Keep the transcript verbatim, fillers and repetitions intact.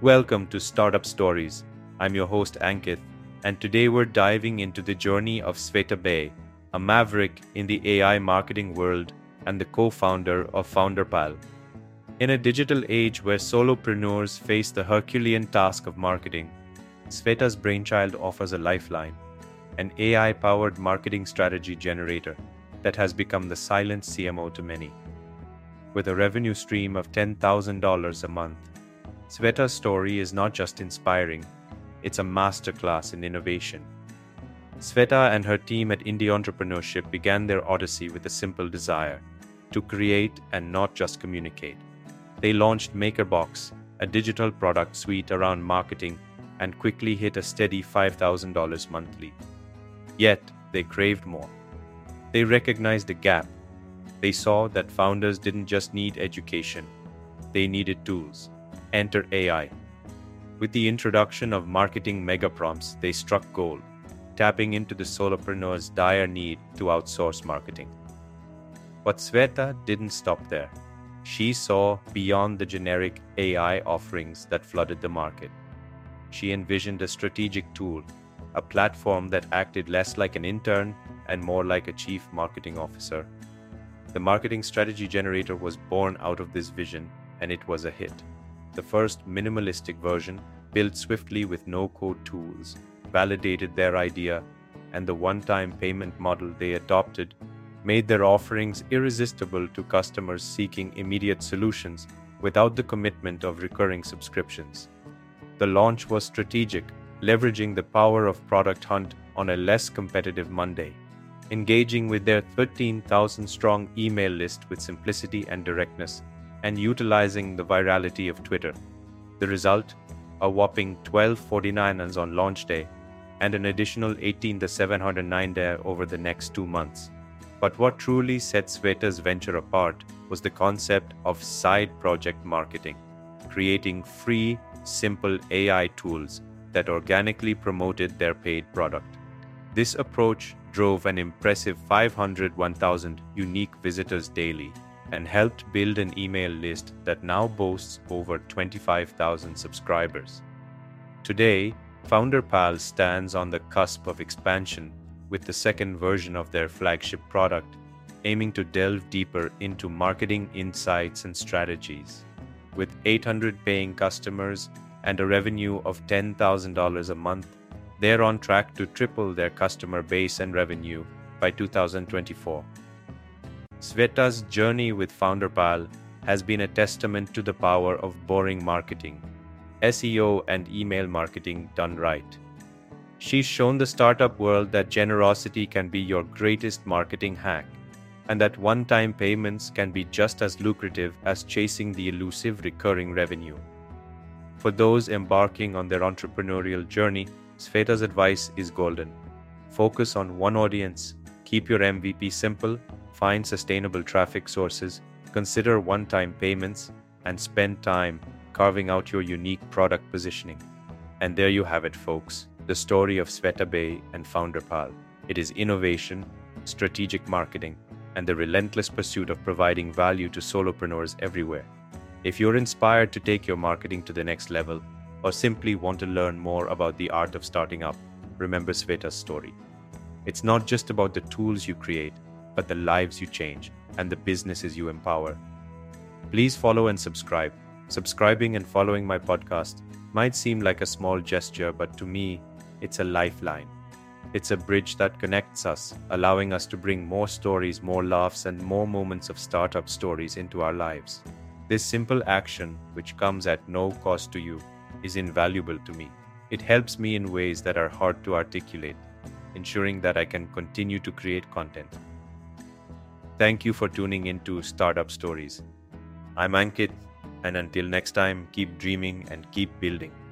Welcome to Startup Stories. I'm your host Ankit, and today we're diving into the journey of Sveta Bay, a maverick in the A I marketing world and the co-founder of FounderPal. In a digital age where solopreneurs face the Herculean task of marketing, Sveta's brainchild offers a lifeline, an A I-powered marketing strategy generator that has become the silent C M O to many. With a revenue stream of ten thousand dollars a month, Sveta's story is not just inspiring, it's a masterclass in innovation. Sveta and her team at Indie Entrepreneurship began their odyssey with a simple desire: to create and not just communicate. They launched MakerBox, a digital product suite around marketing, and quickly hit a steady five thousand dollars monthly. Yet, they craved more. They recognized a gap. They saw that founders didn't just need education, they needed tools. Enter A I. With the introduction of marketing megaprompts, they struck gold, tapping into the solopreneur's dire need to outsource marketing. But Sveta didn't stop there. She saw beyond the generic A I offerings that flooded the market. She envisioned a strategic tool, a platform that acted less like an intern and more like a chief marketing officer. The marketing strategy generator was born out of this vision, and it was a hit. The first minimalistic version, built swiftly with no-code tools, validated their idea, and the one-time payment model they adopted made their offerings irresistible to customers seeking immediate solutions without the commitment of recurring subscriptions. The launch was strategic, leveraging the power of Product Hunt on a less competitive Monday, engaging with their thirteen thousand strong email list with simplicity and directness, and utilizing the virality of Twitter. The result? A whopping twelve forty-niners on launch day, and an additional eighteen thousand seven hundred nine there over the next two months. But what truly set Sveta's venture apart was the concept of side project marketing, creating free, simple A I tools that organically promoted their paid product. This approach drove an impressive five hundred one thousand unique visitors daily and helped build an email list that now boasts over twenty-five thousand subscribers. Today, FounderPal stands on the cusp of expansion with the second version of their flagship product, aiming to delve deeper into marketing insights and strategies. With eight hundred paying customers and a revenue of ten thousand dollars a month, they're on track to triple their customer base and revenue by two thousand twenty-four. Sveta's journey with FounderPal has been a testament to the power of boring marketing, S E O and email marketing done right. She's shown the startup world that generosity can be your greatest marketing hack, and that one-time payments can be just as lucrative as chasing the elusive recurring revenue. For those embarking on their entrepreneurial journey, Sveta's advice is golden. Focus on one audience, keep your M V P simple, find sustainable traffic sources, consider one-time payments, and spend time carving out your unique product positioning. And there you have it, folks, the story of Sveta Bay and FounderPal. It is innovation, strategic marketing, and the relentless pursuit of providing value to solopreneurs everywhere. If you're inspired to take your marketing to the next level, or simply want to learn more about the art of starting up, remember Sveta's story. It's not just about the tools you create, but the lives you change and the businesses you empower. Please follow and subscribe. Subscribing and following my podcast might seem like a small gesture, but to me, it's a lifeline. It's a bridge that connects us, allowing us to bring more stories, more laughs, and more moments of startup stories into our lives. This simple action, which comes at no cost to you, is invaluable to me. It helps me in ways that are hard to articulate, ensuring that I can continue to create content. Thank you for tuning into Startup Stories. I'm Ankit, and until next time, keep dreaming and keep building.